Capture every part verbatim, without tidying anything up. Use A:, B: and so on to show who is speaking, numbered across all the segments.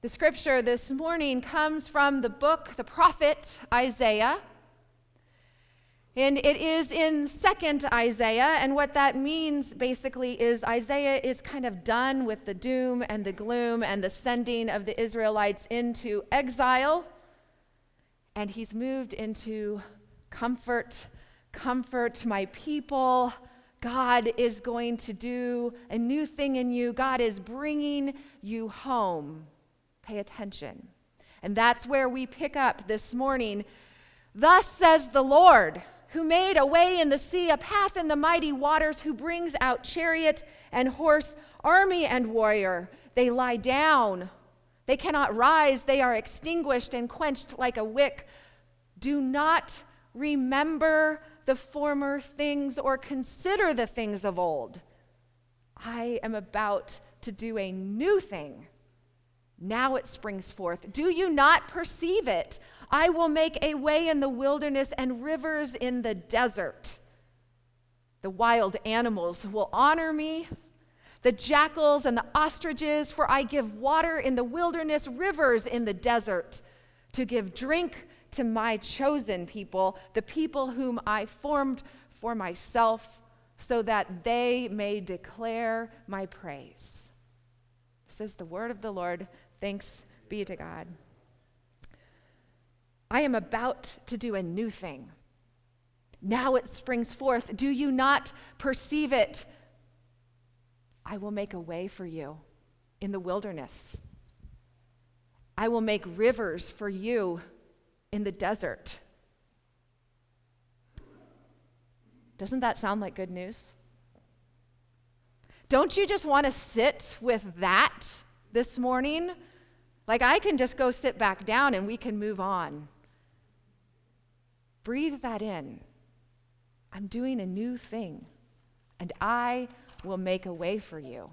A: The scripture this morning comes from the book, the prophet Isaiah. And it is in Second Isaiah, and what that means basically is Isaiah is kind of done with the doom and the gloom and the sending of the Israelites into exile, and he's moved into comfort, comfort my people. God is going to do a new thing in you. God is bringing you home. Pay attention. And that's where we pick up this morning. Thus says the Lord, who made a way in the sea, a path in the mighty waters, who brings out chariot and horse, army and warrior. They lie down. They cannot rise. They are extinguished and quenched like a wick. Do not remember the former things or consider the things of old. I am about to do a new thing. Now it springs forth. Do you not perceive it? I will make a way in the wilderness and rivers in the desert. The wild animals will honor me, the jackals and the ostriches, for I give water in the wilderness, rivers in the desert, to give drink to my chosen people, the people whom I formed for myself, so that they may declare my praise. This is the word of the Lord. Thanks be to God. I am about to do a new thing. Now it springs forth. Do you not perceive it? I will make a way for you in the wilderness. I will make rivers for you in the desert. Doesn't that sound like good news? Don't you just want to sit with that this morning? Like, I can just go sit back down and we can move on. Breathe that in. I'm doing a new thing, and I will make a way for you.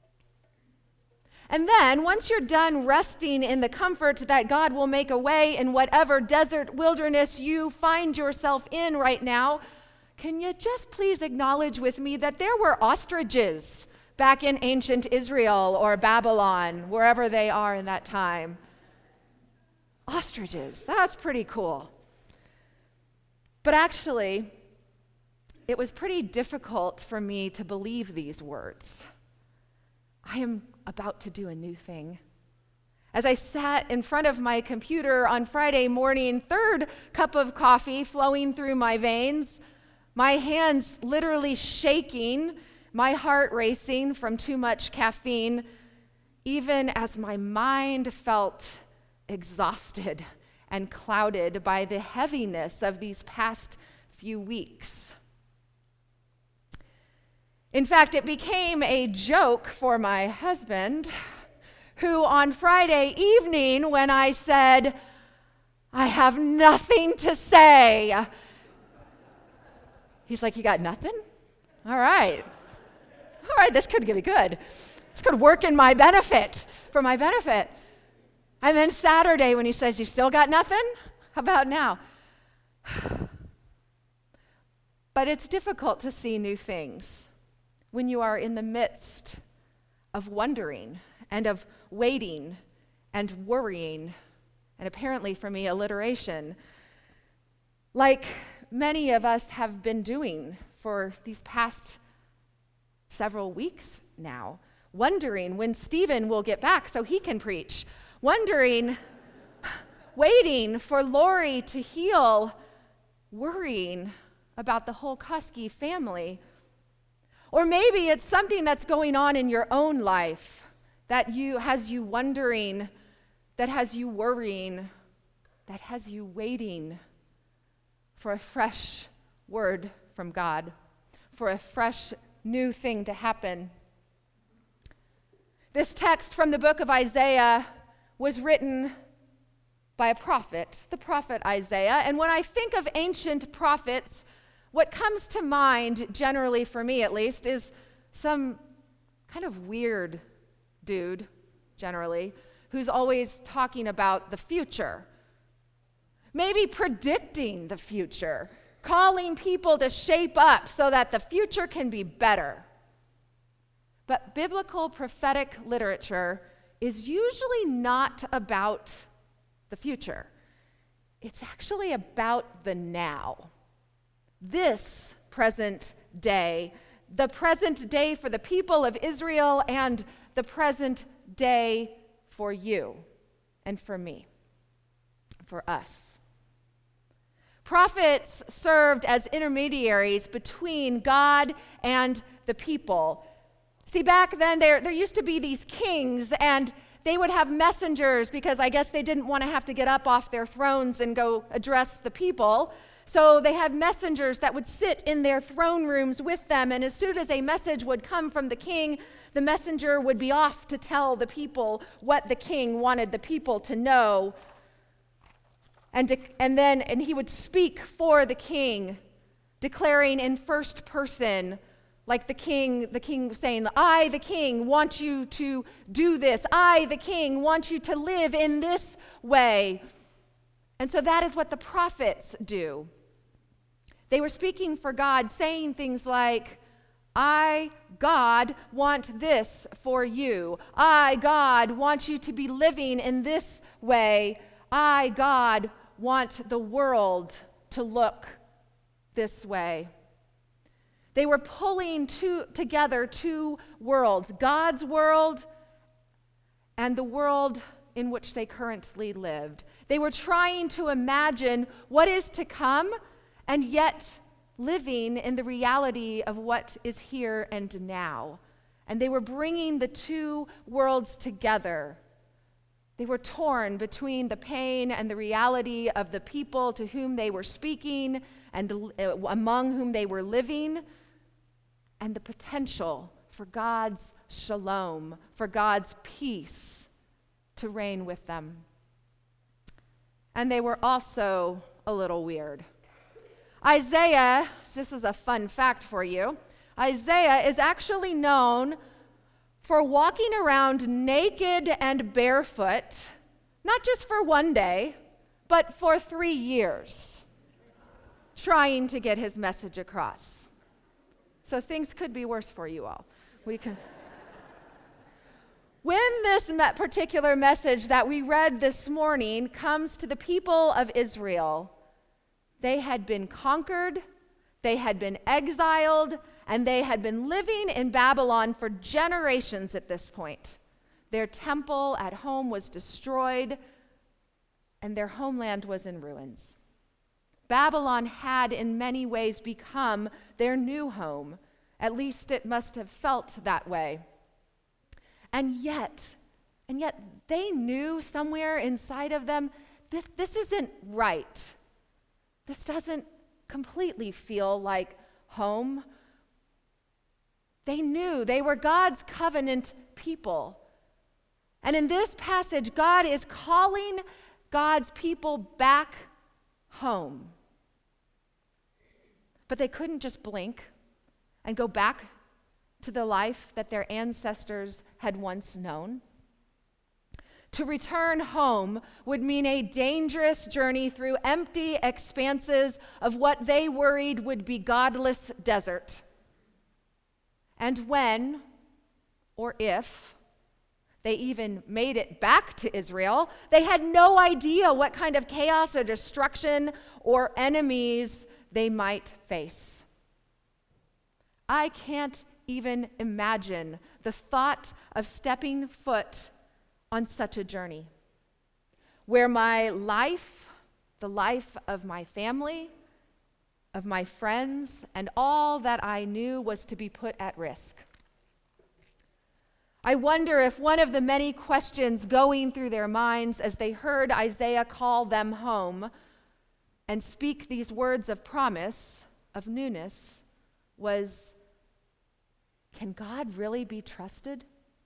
A: And then, once you're done resting in the comfort that God will make a way in whatever desert wilderness you find yourself in right now, can you just please acknowledge with me that there were ostriches back in ancient Israel or Babylon, wherever they are in that time? Ostriches, that's pretty cool. But actually, it was pretty difficult for me to believe these words. I am about to do a new thing. As I sat in front of my computer on Friday morning, third cup of coffee flowing through my veins, my hands literally shaking, my heart racing from too much caffeine, even as my mind felt exhausted and clouded by the heaviness of these past few weeks. In fact, it became a joke for my husband, who on Friday evening, when I said, I have nothing to say, he's like, you got nothing? All right. All right, this could be good. This could work in my benefit, for my benefit. And then Saturday, when he says, you still got nothing? How about now? But it's difficult to see new things when you are in the midst of wondering and of waiting and worrying, and apparently for me, alliteration, like many of us have been doing for these past several weeks now, wondering when Stephen will get back so he can preach, wondering, waiting for Lori to heal, worrying about the whole Koski family. Or maybe it's something that's going on in your own life that you has you wondering, that has you worrying, that has you waiting for a fresh word from God, for a fresh new thing to happen. This text from the book of Isaiah was written by a prophet, the prophet Isaiah. And when I think of ancient prophets, what comes to mind, generally for me at least, is some kind of weird dude, generally, who's always talking about the future. Maybe predicting the future, calling people to shape up so that the future can be better. But biblical prophetic literature is usually not about the future. It's actually about the now. This present day, the present day for the people of Israel and the present day for you and for me, for us. Prophets served as intermediaries between God and the people. See, back then there, there used to be these kings, and they would have messengers because I guess they didn't want to have to get up off their thrones and go address the people. So they had messengers that would sit in their throne rooms with them, and as soon as a message would come from the king, the messenger would be off to tell the people what the king wanted the people to know. And, de- and then and he would speak for the king, declaring in first person, like the king, the king saying, I, the king, want you to do this. I, the king, want you to live in this way. And so that is what the prophets do. They were speaking for God, saying things like, I, God, want this for you. I, God, want you to be living in this way. I, God, want the world to look this way. They were pulling two, together two worlds, God's world and the world in which they currently lived. They were trying to imagine what is to come and yet living in the reality of what is here and now. And they were bringing the two worlds together. They were torn between the pain and the reality of the people to whom they were speaking and among whom they were living, and the potential for God's shalom, for God's peace to reign with them. And they were also a little weird. Isaiah, this is a fun fact for you, Isaiah is actually known for walking around naked and barefoot, not just for one day, but for three years, trying to get his message across. So things could be worse for you all. We can. When this me- particular message that we read this morning comes to the people of Israel, they had been conquered, they had been exiled, and they had been living in Babylon for generations at this point. Their temple at home was destroyed, and their homeland was in ruins. Babylon had in many ways become their new home. At least it must have felt that way. And yet, and yet they knew somewhere inside of them, this, this isn't right. This doesn't completely feel like home. They knew they were God's covenant people. And in this passage, God is calling God's people back home. But they couldn't just blink and go back to the life that their ancestors had once known. To return home would mean a dangerous journey through empty expanses of what they worried would be godless desert. And when, or if, they even made it back to Israel, they had no idea what kind of chaos or destruction or enemies they might face. I can't even imagine the thought of stepping foot on such a journey, where my life, the life of my family, of my friends, and all that I knew was to be put at risk. I wonder if one of the many questions going through their minds as they heard Isaiah call them home and speak these words of promise, of newness, was, can God really be trusted?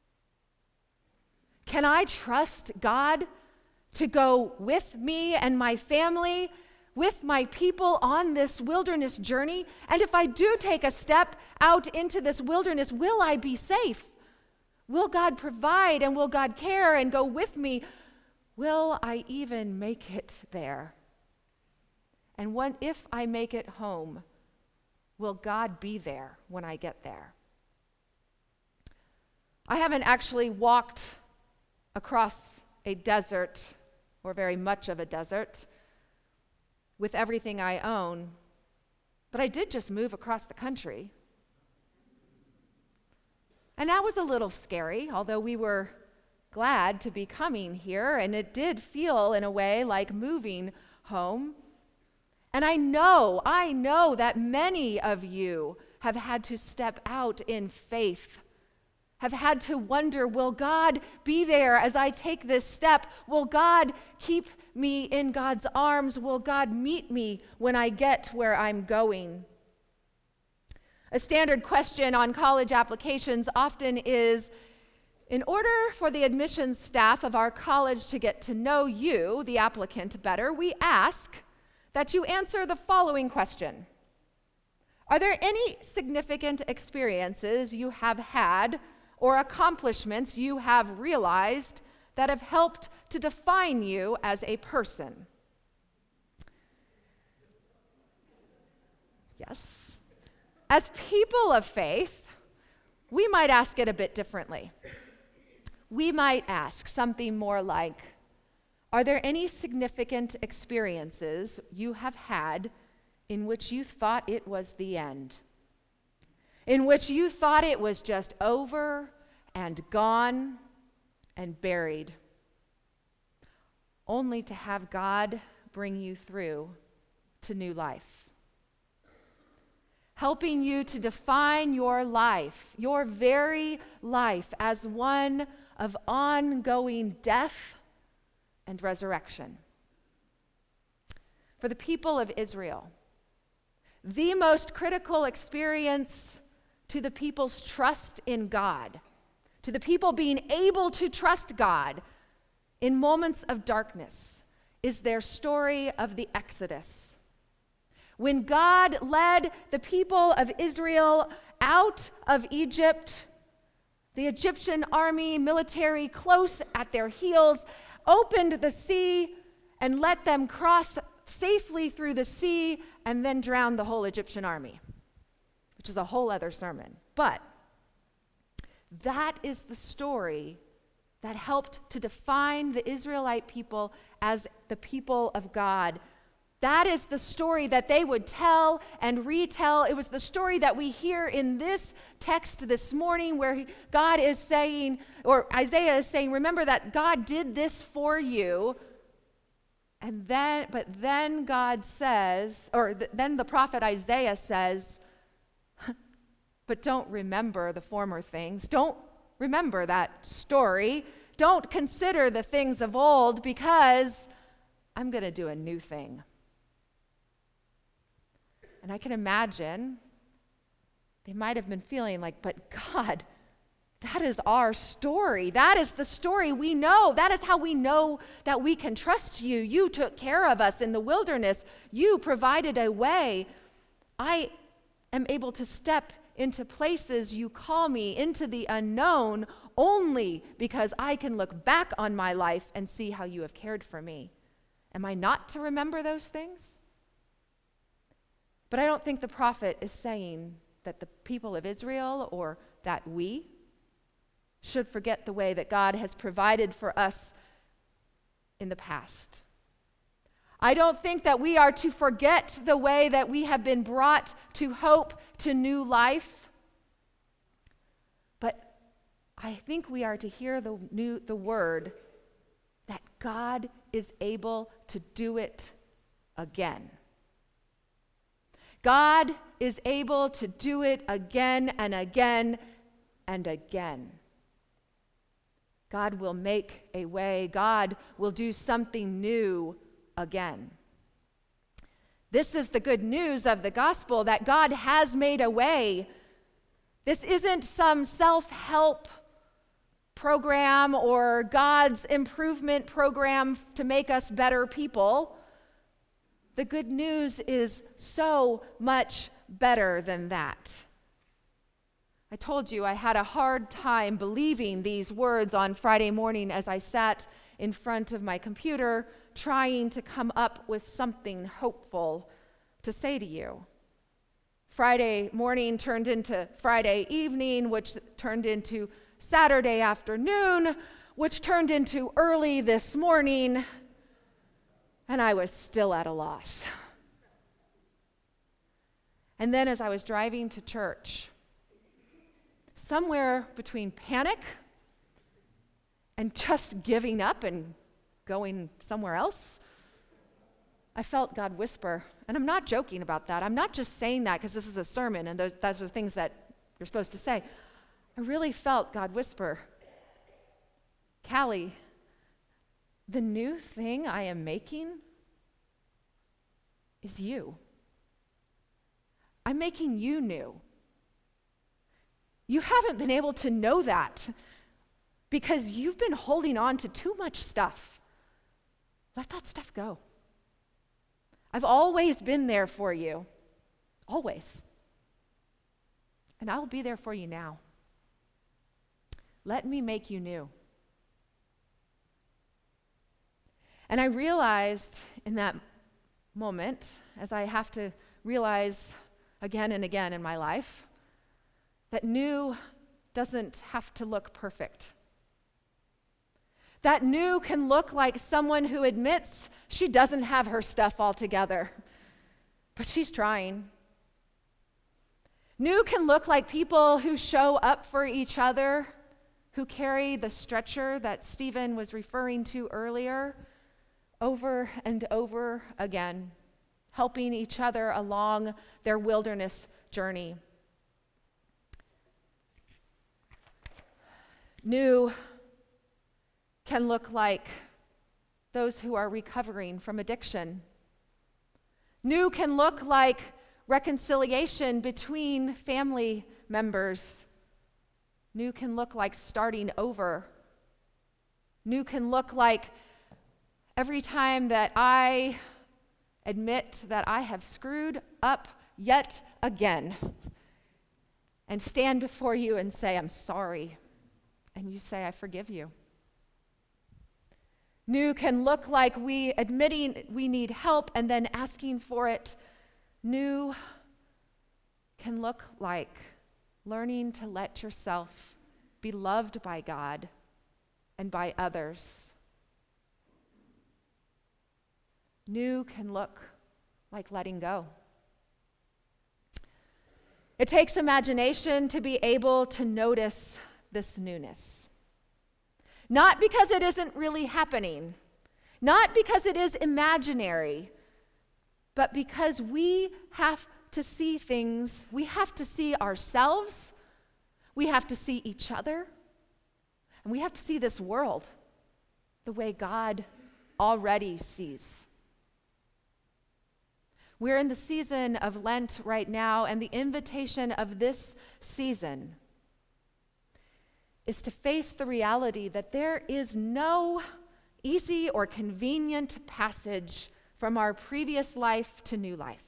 A: Can I trust God to go with me and my family, with my people on this wilderness journey? And if I do take a step out into this wilderness, will I be safe? Will God provide and will God care and go with me? Will I even make it there? And when, if I make it home, will God be there when I get there? I haven't actually walked across a desert, or very much of a desert, with everything I own, but I did just move across the country. And that was a little scary, although we were glad to be coming here, and it did feel in a way like moving home. And I know, I know that many of you have had to step out in faith, have had to wonder, will God be there as I take this step? Will God keep me in God's arms? Will God meet me when I get where I'm going? A standard question on college applications often is, in order for the admissions staff of our college to get to know you, the applicant, better, we ask that you answer the following question. Are there any significant experiences you have had or accomplishments you have realized that have helped to define you as a person? Yes. As people of faith, we might ask it a bit differently. We might ask something more like, are there any significant experiences you have had in which you thought it was the end? In which you thought it was just over and gone and buried, only to have God bring you through to new life, helping you to define your life, your very life, as one of ongoing death and resurrection. For the people of Israel, the most critical experience to the people's trust in God, to the people being able to trust God in moments of darkness, is their story of the Exodus. When God led the people of Israel out of Egypt, the Egyptian army, military close at their heels, opened the sea and let them cross safely through the sea and then drowned the whole Egyptian army, which is a whole other sermon. But that is the story that helped to define the Israelite people as the people of God. That is the story that they would tell and retell. It was the story that we hear in this text this morning, where God is saying, or Isaiah is saying, remember that God did this for you. And then, but then God says, or th- then the prophet Isaiah says, but don't remember the former things. Don't remember that story. Don't consider the things of old, because I'm going to do a new thing. And I can imagine they might have been feeling like, but God, that is our story. That is the story we know. That is how we know that we can trust you. You took care of us in the wilderness. You provided a way. I am able to step into places you call me, into the unknown, only because I can look back on my life and see how you have cared for me. Am I not to remember those things? But I don't think the prophet is saying that the people of Israel, or that we, should forget the way that God has provided for us in the past. I don't think that we are to forget the way that we have been brought to hope, to new life. But I think we are to hear the new the word that God is able to do it again. God is able to do it again and again and again. God will make a way. God will do something new again. This is the good news of the gospel, that God has made a way. This isn't some self-help program or God's improvement program to make us better people. The good news is so much better than that. I told you I had a hard time believing these words on Friday morning as I sat in front of my computer trying to come up with something hopeful to say to you. Friday morning turned into Friday evening, which turned into Saturday afternoon, which turned into early this morning, and I was still at a loss. And then as I was driving to church, somewhere between panic and just giving up and going somewhere else, I felt God whisper, and I'm not joking about that. I'm not just saying that because this is a sermon and those, those are things that you're supposed to say. I really felt God whisper, Callie, the new thing I am making is you. I'm making you new. You haven't been able to know that because you've been holding on to too much stuff. Let that stuff go. I've always been there for you, always. And I will be there for you now. Let me make you new. And I realized in that moment, as I have to realize again and again in my life, that new doesn't have to look perfect. That new can look like someone who admits she doesn't have her stuff all together, but she's trying. New can look like people who show up for each other, who carry the stretcher that Stephen was referring to earlier, over and over again, helping each other along their wilderness journey. New can look like those who are recovering from addiction. New can look like reconciliation between family members. New can look like starting over. New can look like every time that I admit that I have screwed up yet again and stand before you and say, I'm sorry. And you say, I forgive you. New can look like we admitting we need help and then asking for it. New can look like learning to let yourself be loved by God and by others. New can look like letting go. It takes imagination to be able to notice this newness. Not because it isn't really happening, not because it is imaginary, but because we have to see things, we have to see ourselves, we have to see each other, and we have to see this world the way God already sees. We're in the season of Lent right now, and the invitation of this season is to face the reality that there is no easy or convenient passage from our previous life to new life.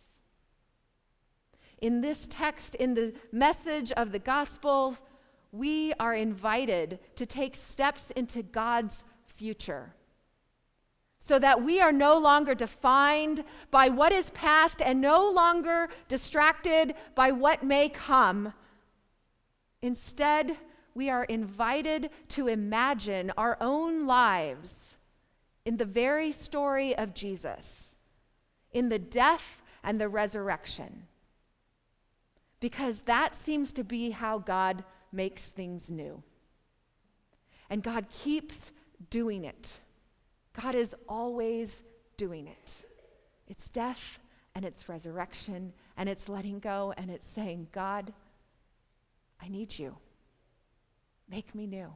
A: In this text, in the message of the gospel, we are invited to take steps into God's future, so that we are no longer defined by what is past and no longer distracted by what may come. Instead, we are invited to imagine our own lives in the very story of Jesus, in the death and the resurrection, because that seems to be how God makes things new. And God keeps doing it. God is always doing it. It's death and it's resurrection and it's letting go and it's saying, God, I need you. Make me new.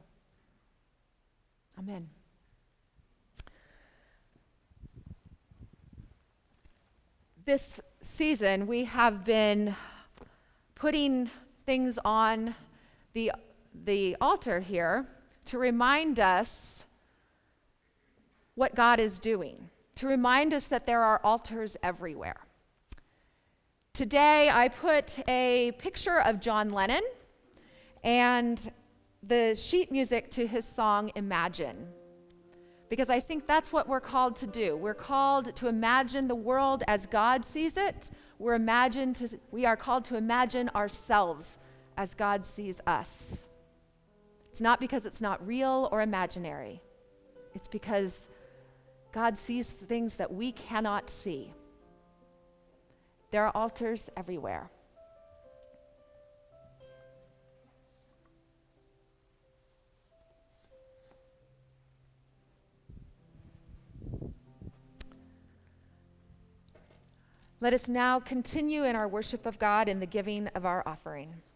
A: Amen. This season, we have been putting things on the, the altar here to remind us what God is doing, to remind us that there are altars everywhere. Today, I put a picture of John Lennon and the sheet music to his song, Imagine, because I think that's what we're called to do. We're called to imagine the world as God sees it. We're imagined to, we are called to imagine ourselves as God sees us. It's not because it's not real or imaginary. It's because God sees things that we cannot see. There are altars everywhere. Let us now continue in our worship of God in the giving of our offering.